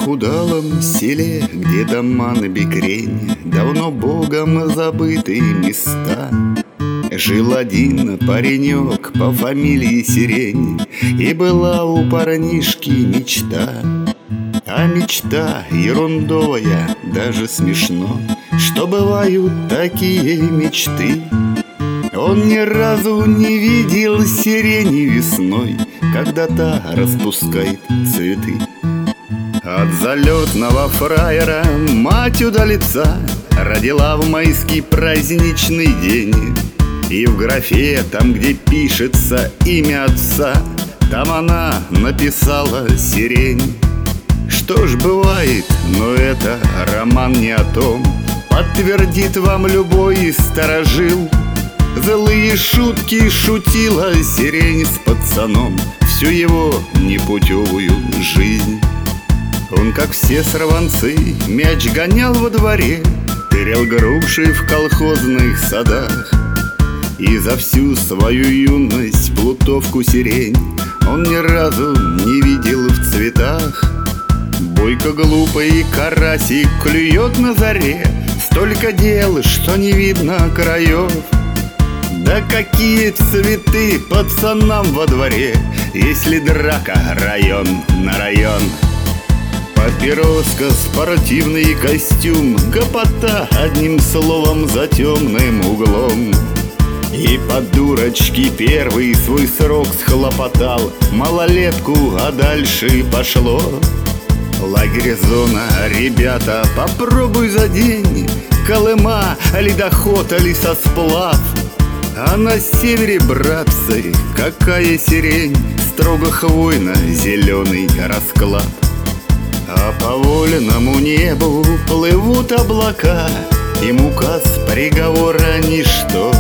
захудалом селе, где дома на бекрень, давно богом забытые места, жил один паренек по фамилии Сирень, и была у парнишки мечта. А мечта ерундовая, даже смешно, что бывают такие мечты. Он ни разу не видел сирени весной, когда та распускает цветы. От залетного фраера мать удалица родила в майский праздничный день. И в графе, там, где пишется имя отца, там она написала «Сирень». Что ж бывает, но это роман не о том, подтвердит вам любой старожил. Злые шутки шутила сирень с пацаном всю его непутевую жизнь. Он, как все сорванцы, мяч гонял во дворе, тырял груши в колхозных садах. И за всю свою юность плутовку сирень он ни разу не видел в цветах. Бойко глупый карасик клюет на заре, столько дел, что не видно краев. Да какие цветы пацанам во дворе, если драка район на район. Папироска, спортивный костюм, гопота, одним словом, за темным углом. И по дурочке первый свой срок схлопотал малолетку, а дальше пошло. Лагерь, зона, ребята, попробуй за день, Колыма, ледоход, лесосплав. А на севере, братцы, какая сирень, строго хвойно зеленый расклад. А по вольному небу плывут облака, им указ приговора ничто.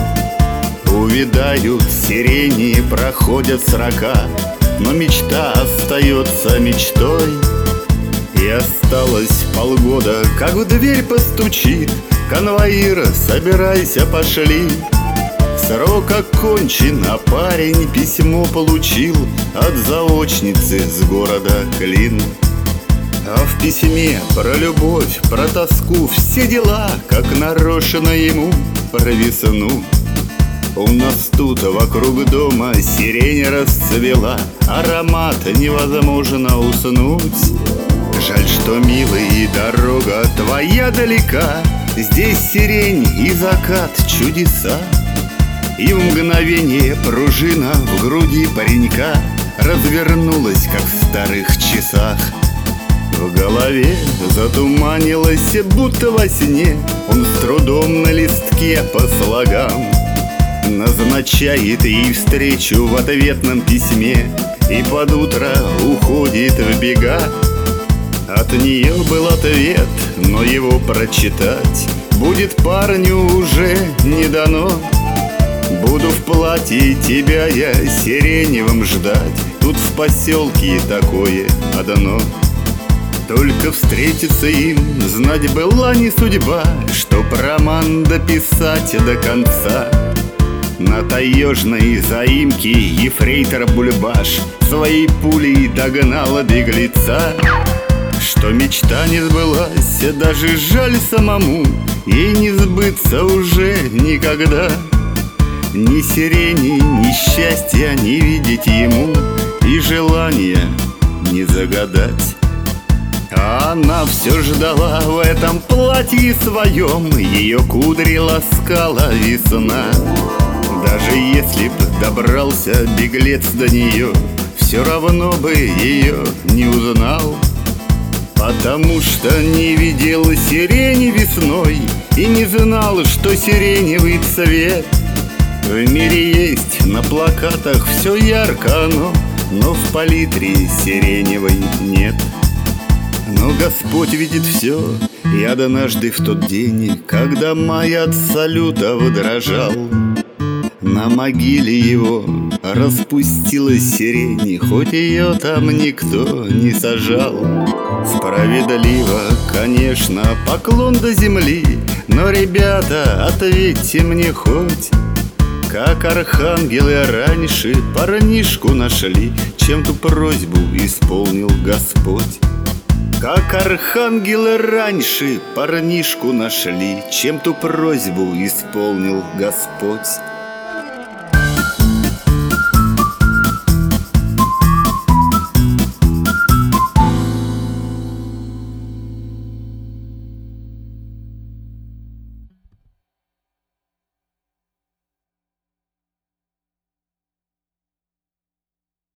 Увядают сирени, проходят срока, но мечта остается мечтой. И осталось полгода, как в дверь постучит конвоир: собирайся, пошли. Срок окончен, а парень письмо получил от заочницы с города Клин. А в письме про любовь, про тоску, все дела, как нарочно ему про весну. У нас тут вокруг дома сирень расцвела, аромат невозможно уснуть. Жаль, что, милый, дорога твоя далека, здесь сирень и закат чудеса. И в мгновение пружина в груди паренька развернулась, как в старых часах. В голове затуманилось, будто во сне, он с трудом на листке по слогам назначает ей встречу в ответном письме и под утро уходит в бега. От нее был ответ, но его прочитать будет парню уже не дано. Буду в платье тебя я сиреневым ждать, тут в поселке такое одно. Только встретиться им, знать была не судьба, чтоб роман дописать до конца. На таежной заимке ефрейтор Бульбаш своей пулей догнала беглеца. Что мечта не сбылась, даже жаль самому, ей не сбыться уже никогда. Ни сирени, ни счастья не видеть ему, и желания не загадать. А она все ждала в этом платье своем, ее кудри ласкала весна. Даже если б добрался беглец до нее, все равно бы ее не узнал. Потому что не видел сирени весной и не знал, что сиреневый цвет в мире есть. На плакатах все ярко оно, но в палитре сиреневой нет. Но Господь видит все, и однажды в тот день, когда май от салютов дрожал, на могиле его распустилась сирень, хоть ее там никто не сажал. Справедливо, конечно, поклон до земли, но, ребята, ответьте мне хоть, как архангелы раньше парнишку нашли, чем ту просьбу исполнил Господь. Как архангелы раньше парнишку нашли, чем ту просьбу исполнил Господь.